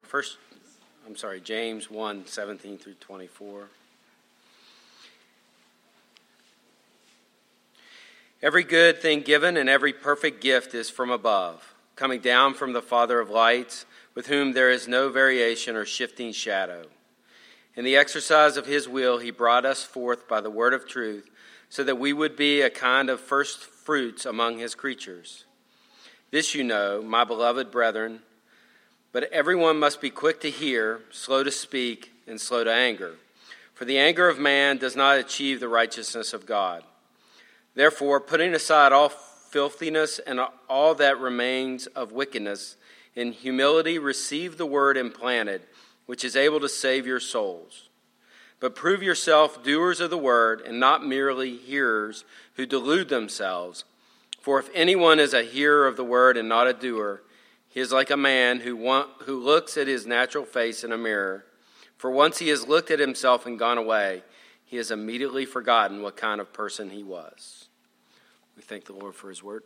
James 1, 17 through 24. Every good thing given and every perfect gift is from above, coming down from the Father of lights, with whom there is no variation or shifting shadow. In the exercise of his will, he brought us forth by the word of truth, so that we would be a kind of first fruits among his creatures. This you know, my beloved brethren, but everyone must be quick to hear, slow to speak, and slow to anger. For the anger of man does not achieve the righteousness of God. Therefore, putting aside all filthiness and all that remains of wickedness, in humility receive the word implanted, which is able to save your souls. But prove yourself doers of the word, and not merely hearers who delude themselves. For if anyone is a hearer of the word and not a doer, he is like a man who looks at his natural face in a mirror. For once he has looked at himself and gone away, he has immediately forgotten what kind of person he was. We thank the Lord for his word.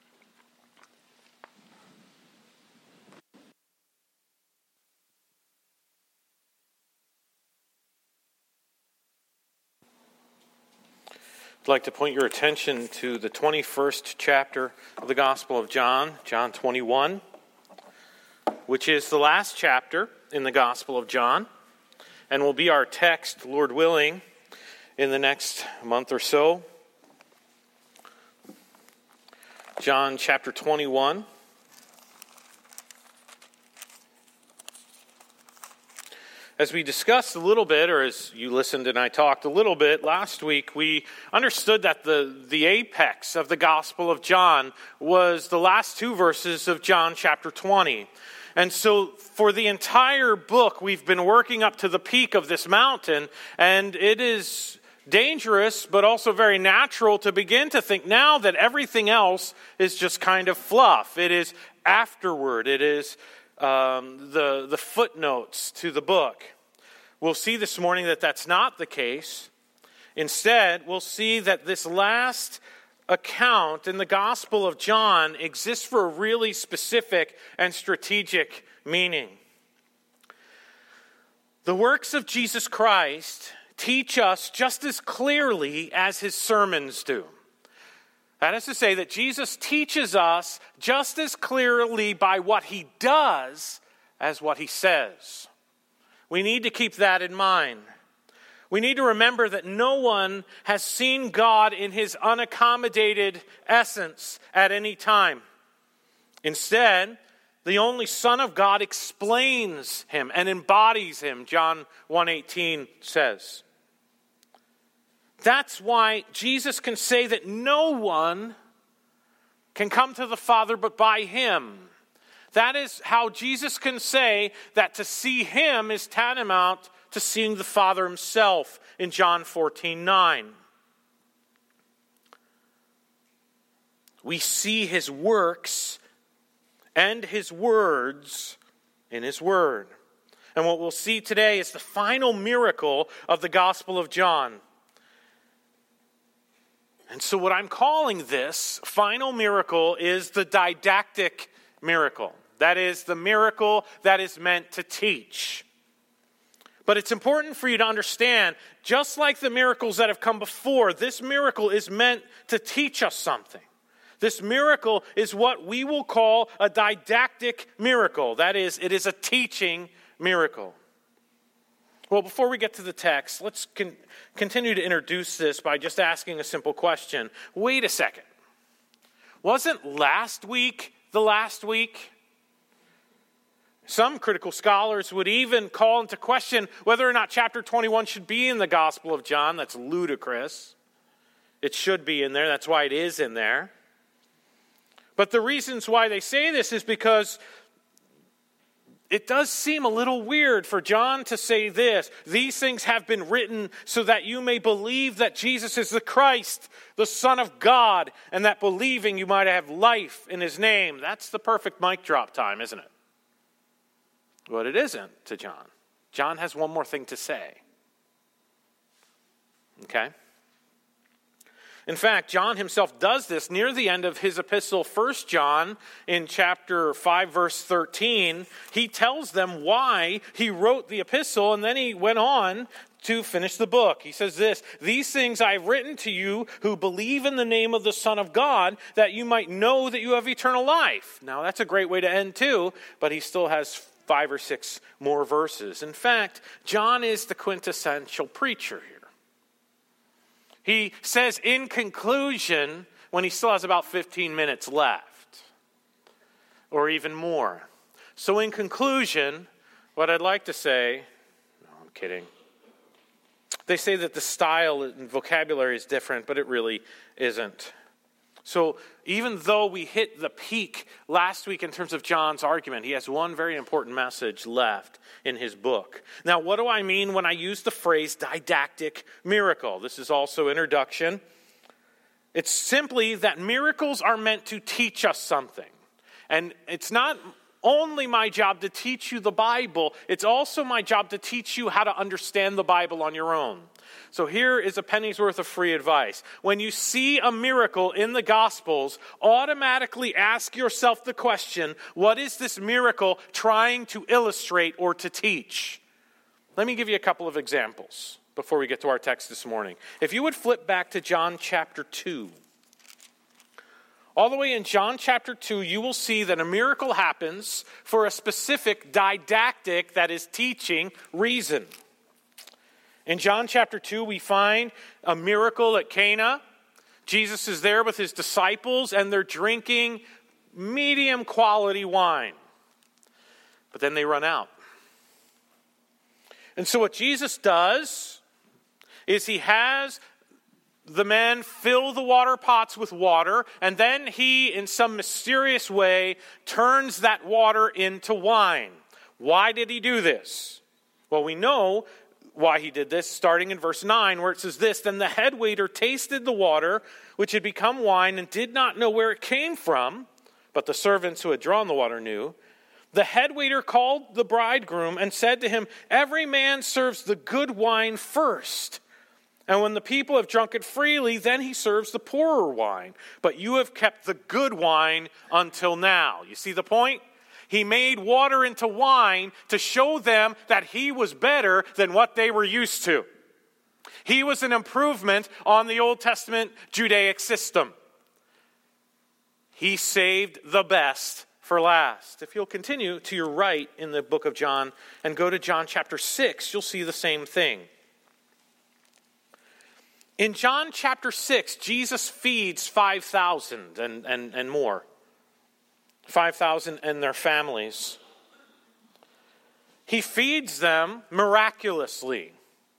I'd like to point your attention to the 21st chapter of the Gospel of John, John 21, which is the last chapter in the Gospel of John, and will be our text, Lord willing, in the next month or so. John chapter 21. As we discussed a little bit, or as you listened and I talked a little bit last week, we understood that the apex of the Gospel of John was the last two verses of John chapter 20. And so for the entire book, we've been working up to the peak of this mountain, and it is dangerous, but also very natural to begin to think now that everything else is just kind of fluff. It is afterward. It is the footnotes to the book. We'll see this morning that that's not the case. Instead, we'll see that this last account in the Gospel of John exists for a really specific and strategic meaning. The works of Jesus Christ teach us just as clearly as his sermons do. That is to say that Jesus teaches us just as clearly by what he does as what he says. We need to keep that in mind. We need to remember that no one has seen God in his unaccommodated essence at any time. Instead, the only Son of God explains him and embodies him, John 1:18 says. That's why Jesus can say that no one can come to the Father but by him. That is how Jesus can say that to see him is tantamount to seeing the Father himself in John 14:9. We see his works and his words in his word. And what we'll see today is the final miracle of the Gospel of John. And so what I'm calling this final miracle is the didactic miracle. That is the miracle that is meant to teach. But it's important for you to understand, just like the miracles that have come before, this miracle is meant to teach us something. This miracle is what we will call a didactic miracle. That is, it is a teaching miracle. Well, before we get to the text, let's continue to introduce this by just asking a simple question. Wait a second. Wasn't last week the last week? Some critical scholars would even call into question whether or not chapter 21 should be in the Gospel of John. That's ludicrous. It should be in there. That's why it is in there. But the reasons why they say this is because it does seem a little weird for John to say this. These things have been written so that you may believe that Jesus is the Christ, the Son of God, and that believing you might have life in his name. That's the perfect mic drop time, isn't it? But it isn't to John. John has one more thing to say. Okay? In fact, John himself does this near the end of his epistle, 1 John, in chapter 5, verse 13. He tells them why he wrote the epistle, and then he went on to finish the book. He says this, "These things I have written to you who believe in the name of the Son of God, that you might know that you have eternal life." Now, that's a great way to end too, but he still has 5 or 6 more verses. In fact, John is the quintessential preacher here. He says in conclusion, when he still has about 15 minutes left, or even more. So in conclusion, what I'd like to say, no, I'm kidding. They say that the style and vocabulary is different, but it really isn't. So even though we hit the peak last week in terms of John's argument, he has one very important message left in his book. Now, what do I mean when I use the phrase didactic miracle? This is also introduction. It's simply that miracles are meant to teach us something. And it's not only my job to teach you the Bible, it's also my job to teach you how to understand the Bible on your own. So here is a penny's worth of free advice. When you see a miracle in the Gospels, automatically ask yourself the question, what is this miracle trying to illustrate or to teach? Let me give you a couple of examples before we get to our text this morning. If you would flip back to John chapter 2. All the way in John chapter 2, you will see that a miracle happens for a specific didactic, that is teaching, reason. In John chapter 2, we find a miracle at Cana. Jesus is there with his disciples, and they're drinking medium quality wine. But then they run out. And so what Jesus does is he has the men fill the water pots with water, and then he, in some mysterious way, turns that water into wine. Why did he do this? Well, we know why he did this, starting in verse 9, where it says this, "Then the head waiter tasted the water, which had become wine, and did not know where it came from, but the servants who had drawn the water knew. The head waiter called the bridegroom and said to him, 'Every man serves the good wine first. And when the people have drunk it freely, then he serves the poorer wine. But you have kept the good wine until now.'" You see the point? He made water into wine to show them that he was better than what they were used to. He was an improvement on the Old Testament Judaic system. He saved the best for last. If you'll continue to your right in the book of John and go to John chapter 6, you'll see the same thing. In John chapter 6, Jesus feeds 5,000 and more. 5,000 and their families. He feeds them miraculously.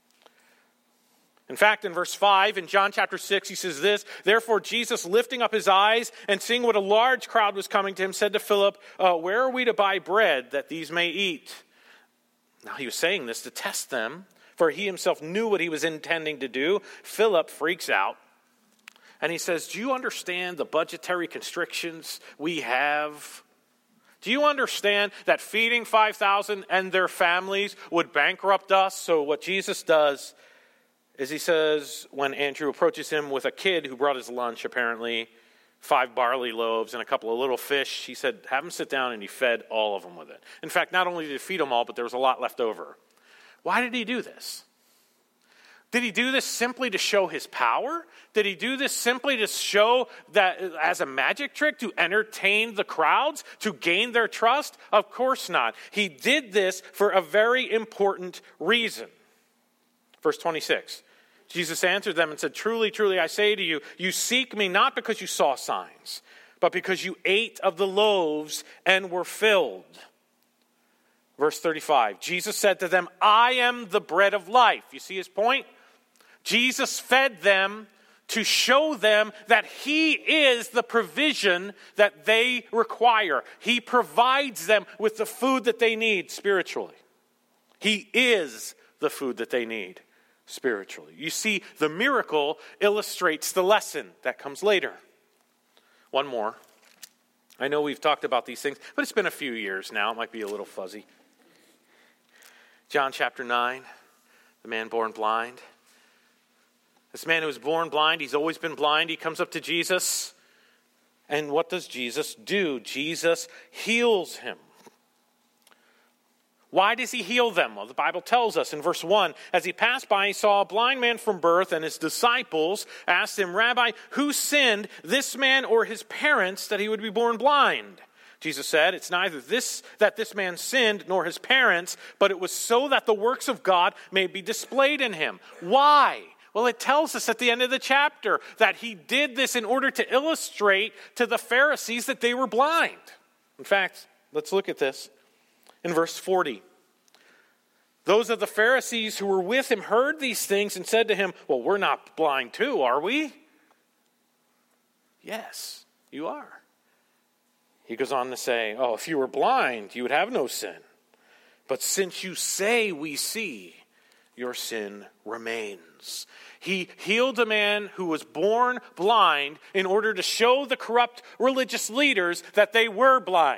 In fact, in verse 5, in John chapter 6, he says this, "Therefore Jesus, lifting up his eyes and seeing what a large crowd was coming to him, said to Philip, 'Where are we to buy bread that these may eat?'" Now he was saying this to test them, for he himself knew what he was intending to do. Philip freaks out. And he says, "Do you understand the budgetary constrictions we have? Do you understand that feeding 5,000 and their families would bankrupt us?" So what Jesus does is he says, when Andrew approaches him with a kid who brought his lunch, apparently, 5 barley loaves and a couple of little fish, he said, "Have them sit down," and he fed all of them with it. In fact, not only did he feed them all, but there was a lot left over. Why did he do this? Did he do this simply to show his power? Did he do this simply to show that as a magic trick, to entertain the crowds, to gain their trust? Of course not. He did this for a very important reason. Verse 26, Jesus answered them and said, "Truly, truly, I say to you, you seek me not because you saw signs, but because you ate of the loaves and were filled." Verse 35, Jesus said to them, "I am the bread of life." You see his point? Jesus fed them to show them that he is the provision that they require. He provides them with the food that they need spiritually. He is the food that they need spiritually. You see, the miracle illustrates the lesson that comes later. One more. I know we've talked about these things, but it's been a few years now. It might be a little fuzzy. John chapter 9, the man born blind. This man who was born blind, he's always been blind. He comes up to Jesus. And what does Jesus do? Jesus heals him. Why does he heal them? Well, the Bible tells us in verse 1, as he passed by, he saw a blind man from birth, and his disciples asked him, Rabbi, who sinned, this man or his parents, that he would be born blind? Jesus said, it's neither that this man sinned nor his parents, but it was so that the works of God may be displayed in him. Why? Well, it tells us at the end of the chapter that he did this in order to illustrate to the Pharisees that they were blind. In fact, let's look at this. In verse 40, those of the Pharisees who were with him heard these things and said to him, well, we're not blind too, are we? Yes, you are. He goes on to say, oh, if you were blind, you would have no sin. But since you say we see, your sin remains. He healed a man who was born blind in order to show the corrupt religious leaders that they were blind.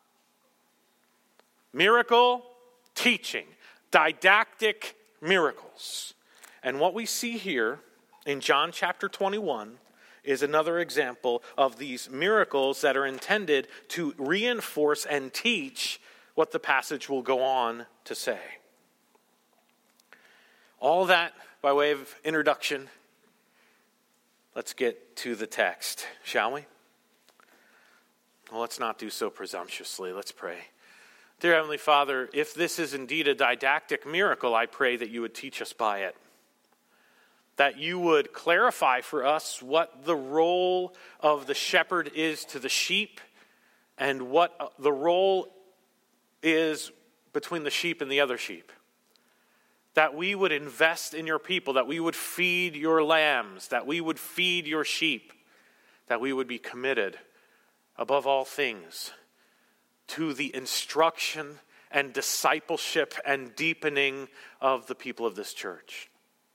Miracle, teaching, didactic miracles. And what we see here in John chapter 21 is another example of these miracles that are intended to reinforce and teach what the passage will go on to say. All that by way of introduction. Let's get to the text, shall we? Well, let's not do so presumptuously. Let's pray. Dear Heavenly Father, if this is indeed a didactic miracle, I pray that you would teach us by it. That you would clarify for us what the role of the shepherd is to the sheep and what the role is between the sheep and the other sheep. That we would invest in your people, that we would feed your lambs, that we would feed your sheep, that we would be committed above all things to the instruction and discipleship and deepening of the people of this church.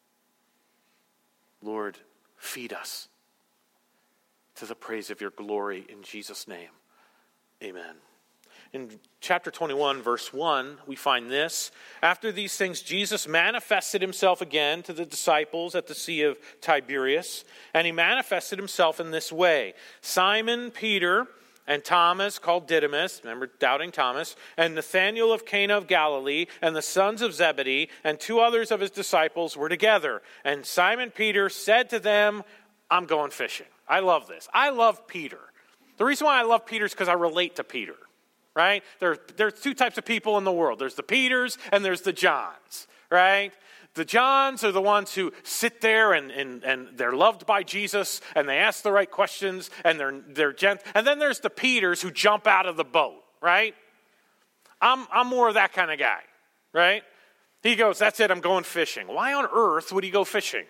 Lord, feed us to the praise of your glory in Jesus' name. Amen. In chapter 21, verse 1, we find this. After these things, Jesus manifested himself again to the disciples at the Sea of Tiberias, and he manifested himself in this way. Simon Peter and Thomas, called Didymus, remember doubting Thomas, and Nathanael of Cana of Galilee, and the sons of Zebedee, and two others of his disciples were together. And Simon Peter said to them, I'm going fishing. I love this. I love Peter. The reason why I love Peter is because I relate to Peter, right? There's two types of people in the world. There's the Peters and there's the Johns, right? The Johns are the ones who sit there and they're loved by Jesus and they ask the right questions and they're gentle. And then there's the Peters who jump out of the boat, right? I'm more of that kind of guy, right? He goes, that's it, I'm going fishing. Why on earth would he go fishing?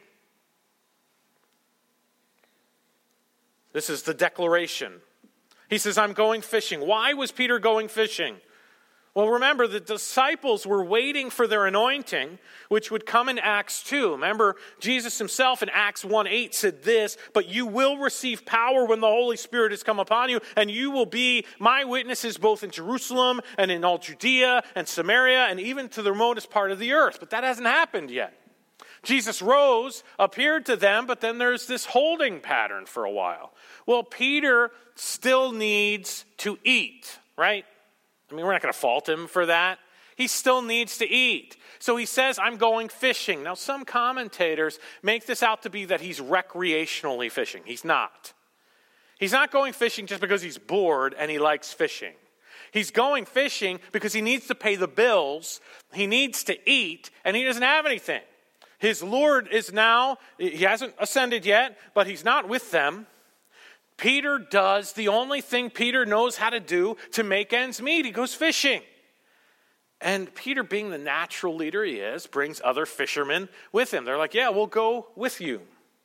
This is the declaration. He says, I'm going fishing. Why was Peter going fishing? Well, remember, the disciples were waiting for their anointing, which would come in Acts 2. Remember, Jesus himself in Acts 1:8 said this, but you will receive power when the Holy Spirit has come upon you, and you will be my witnesses both in Jerusalem and in all Judea and Samaria and even to the remotest part of the earth. But that hasn't happened yet. Jesus rose, appeared to them, but then there's this holding pattern for a while. Well, Peter still needs to eat, right? I mean, we're not going to fault him for that. He still needs to eat. So he says, I'm going fishing. Now, some commentators make this out to be that he's recreationally fishing. He's not. He's not going fishing just because he's bored and he likes fishing. He's going fishing because he needs to pay the bills, he needs to eat, and he doesn't have anything. His Lord is now, he hasn't ascended yet, but he's not with them. Peter does the only thing Peter knows how to do to make ends meet. He goes fishing. And Peter, being the natural leader he is, brings other fishermen with him. They're like, yeah, we'll go with you.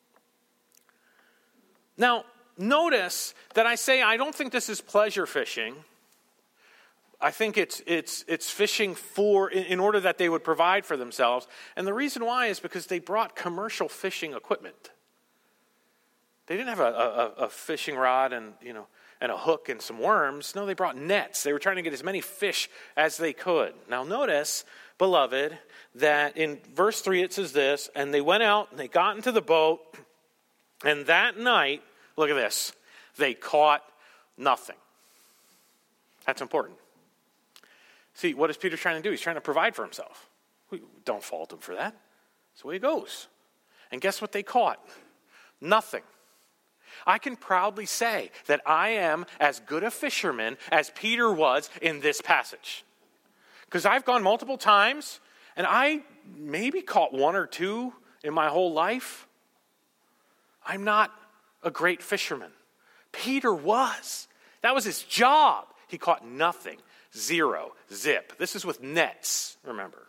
Now, notice that I say I don't think this is pleasure fishing. I think it's fishing in order that they would provide for themselves. And the reason why is because they brought commercial fishing equipment. They didn't have a fishing rod and a hook and some worms. No, they brought nets. They were trying to get as many fish as they could. Now notice, beloved, that in verse 3 it says this, and they went out and they got into the boat, and that night, look at this, they caught nothing. That's important. See, what is Peter trying to do? He's trying to provide for himself. We don't fault him for that. That's the way he goes. And guess what they caught? Nothing. I can proudly say that I am as good a fisherman as Peter was in this passage. Because I've gone multiple times, and I maybe caught one or two in my whole life. I'm not a great fisherman. Peter was. That was his job. He caught nothing. Zero. Zip. This is with nets, remember.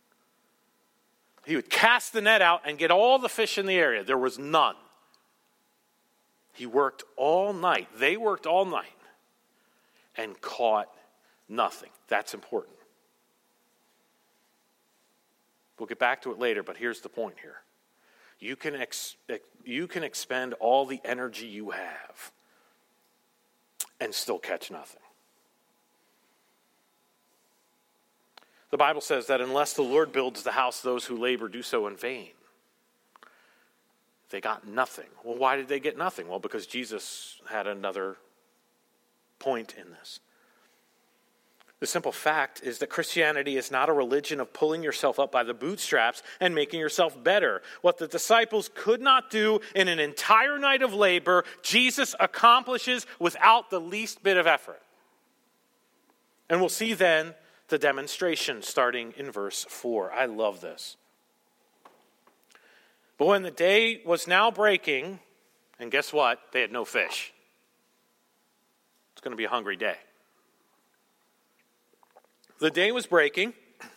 He would cast the net out and get all the fish in the area. There was none. He worked all night. They worked all night and caught nothing. That's important. We'll get back to it later, but here's the point here. You can expend all the energy you have and still catch nothing. The Bible says that unless the Lord builds the house, those who labor do so in vain. They got nothing. Well, why did they get nothing? Well, because Jesus had another point in this. The simple fact is that Christianity is not a religion of pulling yourself up by the bootstraps and making yourself better. What the disciples could not do in an entire night of labor, Jesus accomplishes without the least bit of effort. And we'll see then the demonstration starting in verse 4. I love this. But when the day was now breaking, and guess what? They had no fish. It's going to be a hungry day. The day was breaking.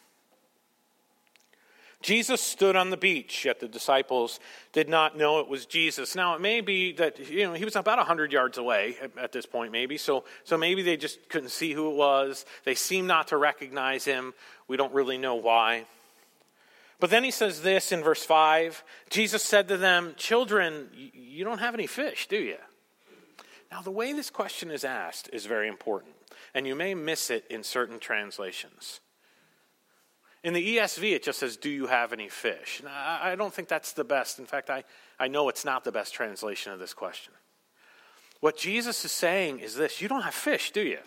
Jesus stood on the beach, yet the disciples did not know it was Jesus. Now, it may be that he was about 100 yards away at this point, maybe. So maybe they just couldn't see who it was. They seem not to recognize him. We don't really know why. But then he says this in verse 5. Jesus said to them, "Children, you don't have any fish, do you?" Now, the way this question is asked is very important, and you may miss it in certain translations. In the ESV, it just says, "Do you have any fish?" Now, I don't think that's the best. In fact, I know it's not the best translation of this question. What Jesus is saying is this: you don't have fish, do you?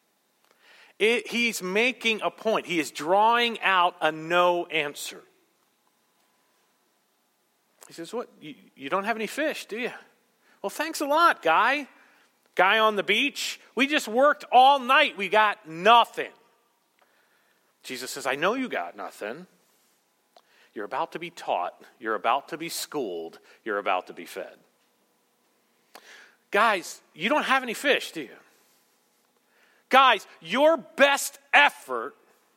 He's making a point. He is drawing out a no answer. He says, "What? You don't have any fish, do you?" "Well, thanks a lot, guy on the beach. We just worked all night. We got nothing." Jesus says, "I know you got nothing. You're about to be taught. You're about to be schooled. You're about to be fed. Guys, you don't have any fish, do you? Guys, your best effort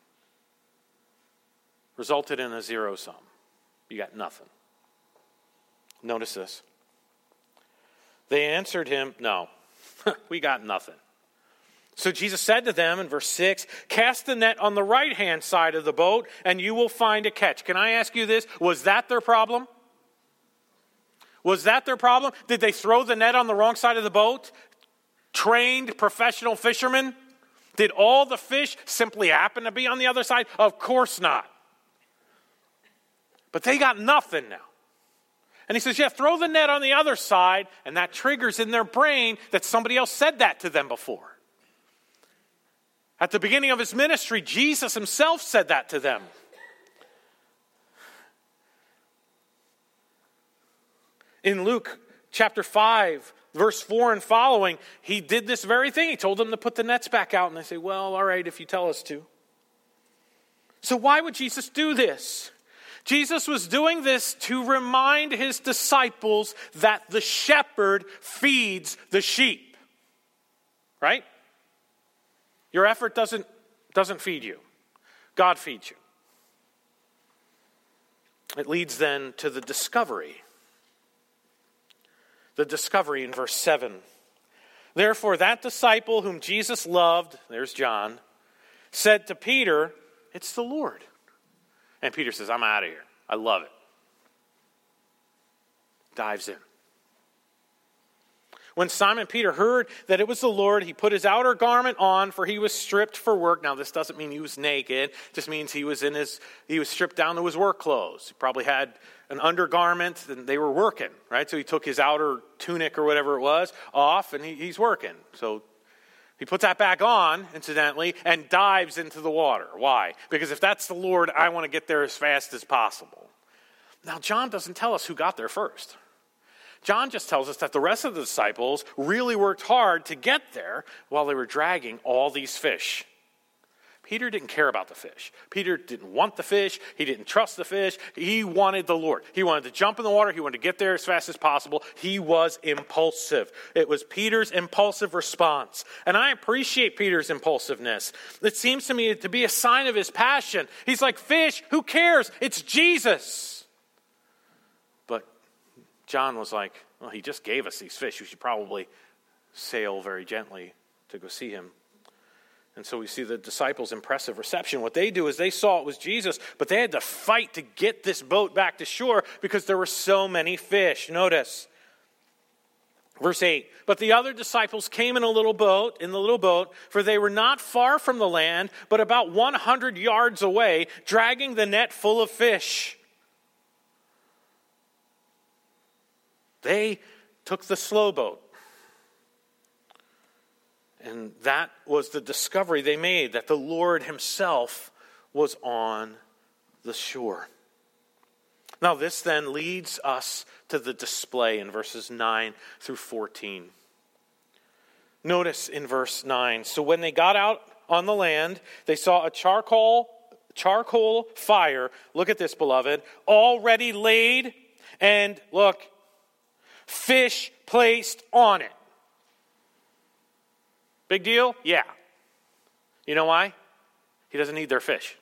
resulted in a zero sum. You got nothing." Notice this. They answered him, "No, we got nothing." So Jesus said to them in verse 6, "Cast the net on the right-hand side of the boat, and you will find a catch." Can I ask you this? Was that their problem? Was that their problem? Did they throw the net on the wrong side of the boat? Trained professional fishermen? Did all the fish simply happen to be on the other side? Of course not. But they got nothing now. And he says, yeah, throw the net on the other side, and that triggers in their brain that somebody else said that to them before. At the beginning of his ministry, Jesus himself said that to them. In Luke chapter 5, verse 4 and following, he did this very thing. He told them to put the nets back out, and they say, "Well, all right, if you tell us to." So why would Jesus do this? Jesus was doing this to remind his disciples that the shepherd feeds the sheep. Right? Your effort doesn't feed you. God feeds you. It leads then to the discovery. The discovery in verse 7. Therefore, that disciple whom Jesus loved, there's John, said to Peter, "It's the Lord." And Peter says, "I'm out of here. I love it." Dives in. When Simon Peter heard that it was the Lord, he put his outer garment on, for he was stripped for work. Now, this doesn't mean he was naked. It just means he was stripped down to his work clothes. He probably had an undergarment, and they were working, right? So he took his outer tunic or whatever it was off, and he's working. So he puts that back on, incidentally, and dives into the water. Why? Because if that's the Lord, I want to get there as fast as possible. Now, John doesn't tell us who got there first. John just tells us that the rest of the disciples really worked hard to get there while they were dragging all these fish. Peter didn't care about the fish. Peter didn't want the fish. He didn't trust the fish. He wanted the Lord. He wanted to jump in the water. He wanted to get there as fast as possible. He was impulsive. It was Peter's impulsive response. And I appreciate Peter's impulsiveness. It seems to me to be a sign of his passion. He's like, fish, who cares? It's Jesus. But John was like, well, he just gave us these fish. We should probably sail very gently to go see him. And so we see the disciples' impressive reception. What they do is they saw it was Jesus, but they had to fight to get this boat back to shore because there were so many fish. Notice, verse 8, but the other disciples came in the little boat, for they were not far from the land, but about 100 yards away, dragging the net full of fish. They took the slow boat. And that was the discovery they made, that the Lord himself was on the shore. Now this then leads us to the display in verses 9 through 14. Notice in verse 9, so when they got out on the land, they saw a charcoal fire, look at this, beloved, already laid, and look, fish placed on it. Big deal? Yeah. You know why? He doesn't need their fish.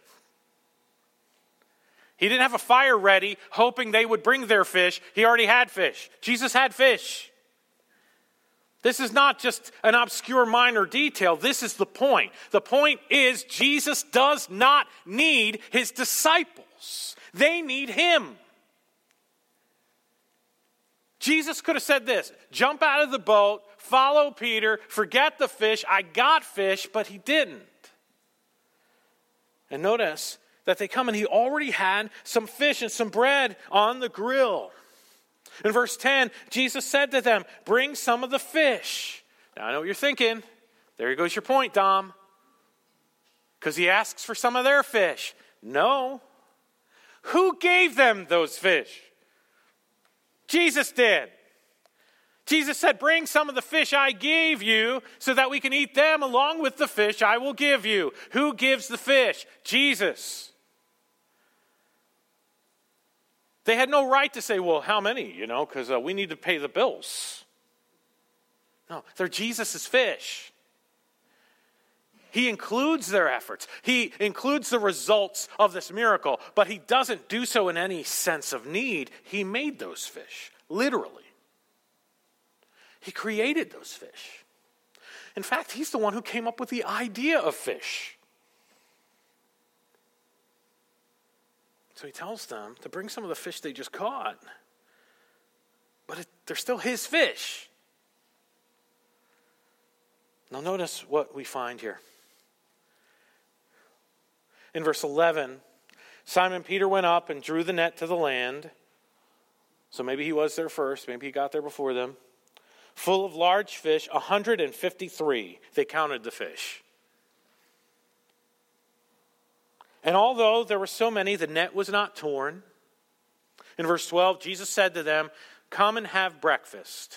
He didn't have a fire ready, hoping they would bring their fish. He already had fish. Jesus had fish. This is not just an obscure minor detail. This is the point. The point is Jesus does not need his disciples. They need him. Jesus could have said this, jump out of the boat, follow Peter, forget the fish, I got fish, but he didn't. And notice that they come and he already had some fish and some bread on the grill. In verse 10, Jesus said to them, bring some of the fish. Now I know what you're thinking. There goes your point, Dom. Because he asks for some of their fish. No. Who gave them those fish? Jesus did. Jesus said, bring some of the fish I gave you so that we can eat them along with the fish I will give you. Who gives the fish? Jesus. They had no right to say, well, how many? Because we need to pay the bills. No, they're Jesus' fish. He includes their efforts. He includes the results of this miracle, but he doesn't do so in any sense of need. He made those fish, literally. He created those fish. In fact, he's the one who came up with the idea of fish. So he tells them to bring some of the fish they just caught, but they're still his fish. Now notice what we find here. In verse 11, Simon Peter went up and drew the net to the land. So maybe he was there first. Maybe he got there before them. Full of large fish, 153. They counted the fish. And although there were so many, the net was not torn. In verse 12, Jesus said to them, come and have breakfast.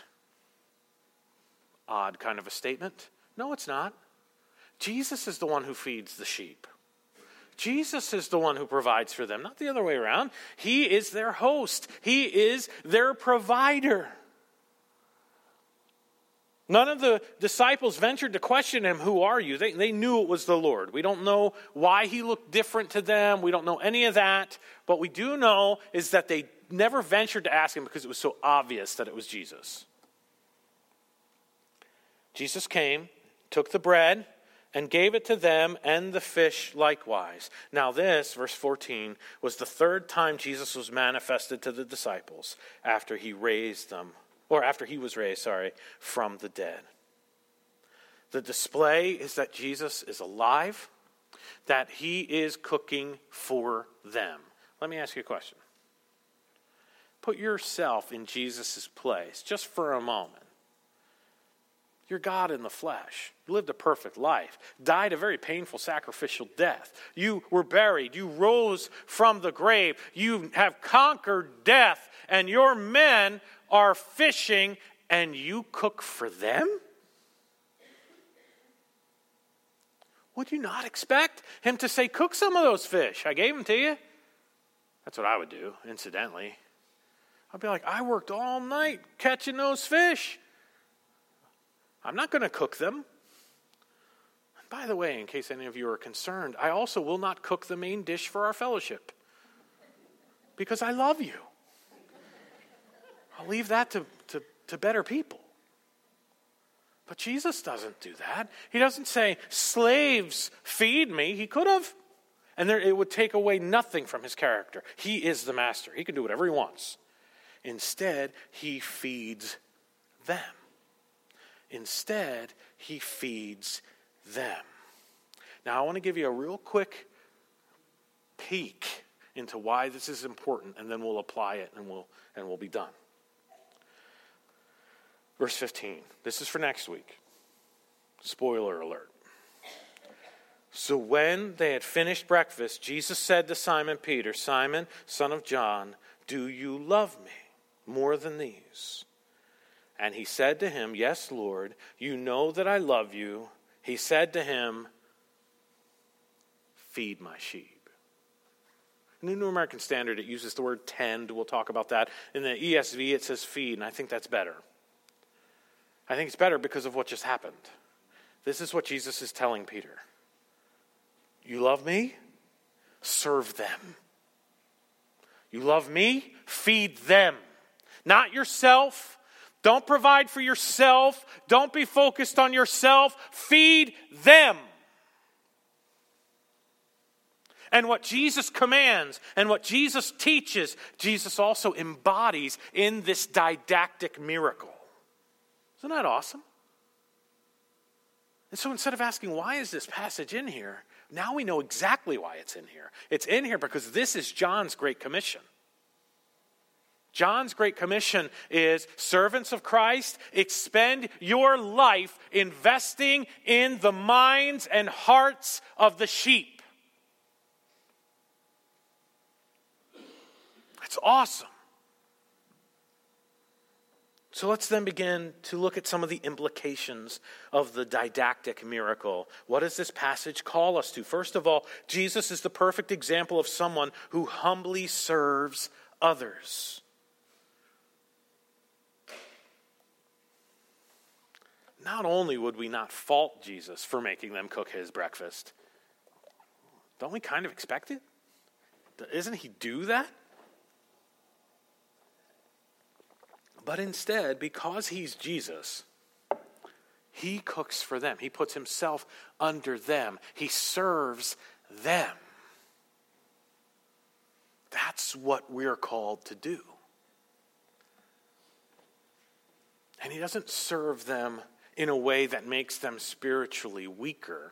Odd kind of a statement. No, it's not. Jesus is the one who feeds the sheep. Jesus is the one who provides for them, not the other way around. He is their host. He is their provider. None of the disciples ventured to question him, who are you? They knew it was the Lord. We don't know why he looked different to them. We don't know any of that. What we do know is that they never ventured to ask him because it was so obvious that it was Jesus. Jesus came, took the bread, and gave it to them and the fish likewise. Now this, verse 14, was the third time Jesus was manifested to the disciples after he raised them or after he was raised, from the dead. The display is that Jesus is alive, that he is cooking for them. Let me ask you a question. Put yourself in Jesus' place just for a moment. You're God in the flesh. You lived a perfect life, died a very painful sacrificial death. You were buried. You rose from the grave. You have conquered death, and your men are fishing, and you cook for them? Would you not expect him to say, cook some of those fish? I gave them to you. That's what I would do, incidentally. I'd be like, I worked all night catching those fish. I'm not going to cook them. And by the way, in case any of you are concerned, I also will not cook the main dish for our fellowship. Because I love you. I'll leave that to better people. But Jesus doesn't do that. He doesn't say, slaves, feed me. He could have. And it would take away nothing from his character. He is the master. He can do whatever he wants. Instead, he feeds them. Instead, he feeds them. Now, I want to give you a real quick peek into why this is important, and then we'll apply it, and we'll be done. Verse 15. This is for next week. Spoiler alert. So when they had finished breakfast, Jesus said to Simon Peter, Simon, son of John, do you love me more than these? And he said to him, yes, Lord, you know that I love you. He said to him, feed my sheep. In the New American Standard, it uses the word tend. We'll talk about that. In the ESV, it says feed, and I think that's better. I think it's better because of what just happened. This is what Jesus is telling Peter. You love me? Serve them. You love me? Feed them. Not yourself. Don't provide for yourself. Don't be focused on yourself. Feed them. And what Jesus commands and what Jesus teaches, Jesus also embodies in this didactic miracle. Isn't that awesome? And so instead of asking, why is this passage in here? Now we know exactly why it's in here. It's in here because this is John's Great Commission. John's Great Commission is, servants of Christ, expend your life investing in the minds and hearts of the sheep. That's awesome. So let's then begin to look at some of the implications of the didactic miracle. What does this passage call us to? First of all, Jesus is the perfect example of someone who humbly serves others. Not only would we not fault Jesus for making them cook his breakfast, don't we kind of expect it? Doesn't he do that? But instead, because he's Jesus, he cooks for them. He puts himself under them. He serves them. That's what we're called to do. And he doesn't serve them in a way that makes them spiritually weaker.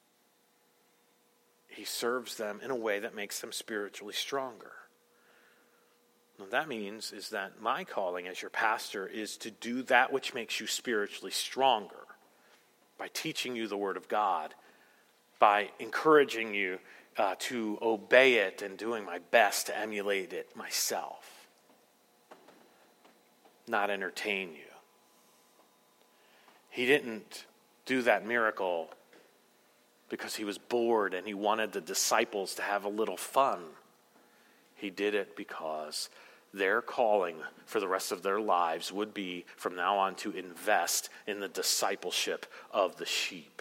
He serves them in a way that makes them spiritually stronger. What that means is that my calling as your pastor is to do that which makes you spiritually stronger by teaching you the Word of God, by encouraging you to obey it and doing my best to emulate it myself, not entertain you. He didn't do that miracle because he was bored and he wanted the disciples to have a little fun. He did it because their calling for the rest of their lives would be from now on to invest in the discipleship of the sheep.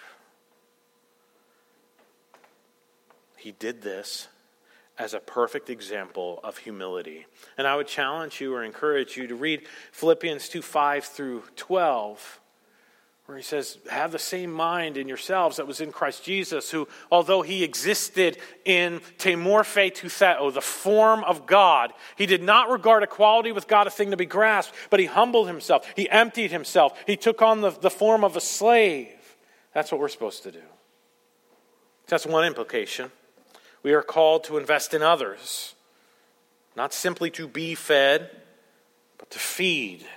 He did this as a perfect example of humility. And I would challenge you or encourage you to read Philippians 2:5 through 12, where he says, have the same mind in yourselves that was in Christ Jesus, who, although he existed in temorphe toutheo, the form of God, he did not regard equality with God a thing to be grasped, but he humbled himself. He emptied himself. He took on the form of a slave. That's what we're supposed to do. That's one implication. We are called to invest in others, not simply to be fed, but to feed.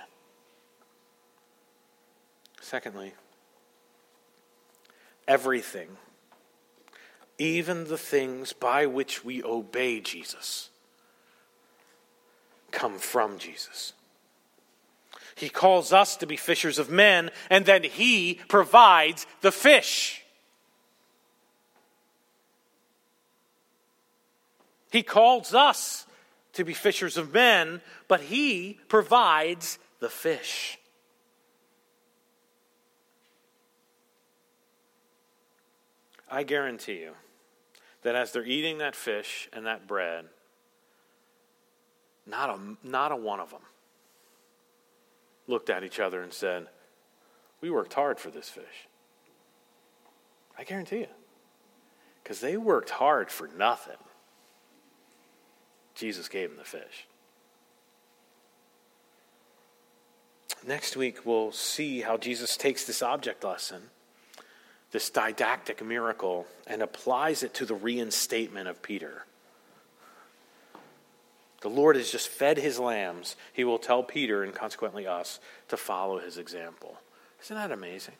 Secondly, everything, even the things by which we obey Jesus, come from Jesus. He calls us to be fishers of men, and then he provides the fish. He calls us to be fishers of men, but he provides the fish. I guarantee you that as they're eating that fish and that bread, not a one of them looked at each other and said, we worked hard for this fish. I guarantee you. Because they worked hard for nothing. Jesus gave them the fish. Next week, we'll see how Jesus takes this object lesson, this didactic miracle, and applies it to the reinstatement of Peter. The Lord has just fed his lambs. He will tell Peter, and consequently us, to follow his example. Isn't that amazing?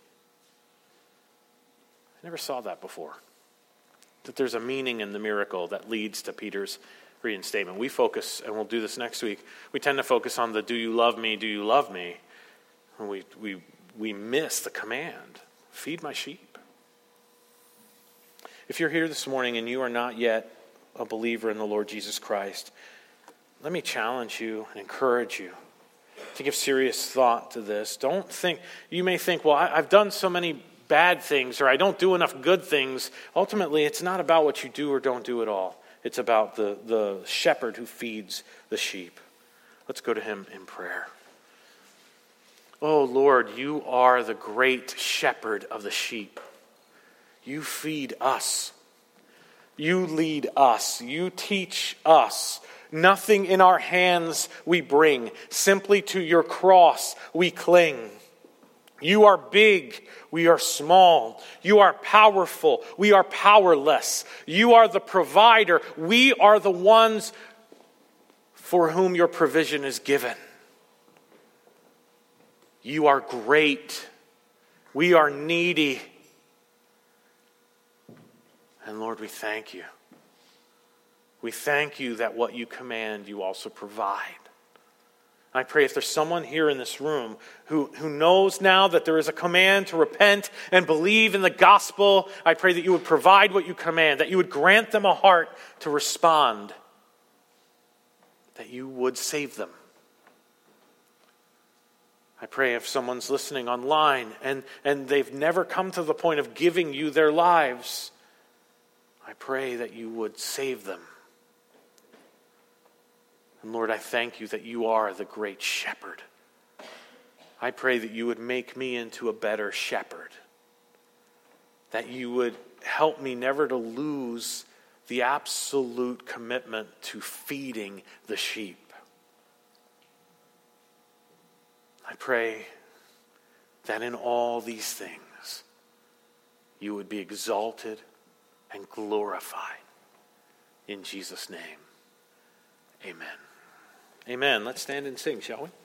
I never saw that before. That there's a meaning in the miracle that leads to Peter's reinstatement. We focus, and we'll do this next week, we tend to focus on the do you love me, do you love me? And we miss the command, feed my sheep. If you're here this morning and you are not yet a believer in the Lord Jesus Christ, let me challenge you and encourage you to give serious thought to this. You may think, well, I've done so many bad things, or I don't do enough good things. Ultimately, it's not about what you do or don't do at all. It's about the shepherd who feeds the sheep. Let's go to him in prayer. Oh Lord, you are the great shepherd of the sheep. You feed us. You lead us. You teach us. Nothing in our hands we bring. Simply to your cross we cling. You are big. We are small. You are powerful. We are powerless. You are the provider. We are the ones for whom your provision is given. You are great. We are needy. And Lord, we thank you. We thank you that what you command, you also provide. I pray if there's someone here in this room who knows now that there is a command to repent and believe in the gospel, I pray that you would provide what you command, that you would grant them a heart to respond, that you would save them. I pray if someone's listening online and they've never come to the point of giving you their lives, I pray that you would save them. And Lord, I thank you that you are the great shepherd. I pray that you would make me into a better shepherd. That you would help me never to lose the absolute commitment to feeding the sheep. I pray that in all these things you would be exalted and glorified. In Jesus' name, amen. Amen. Let's stand and sing, shall we?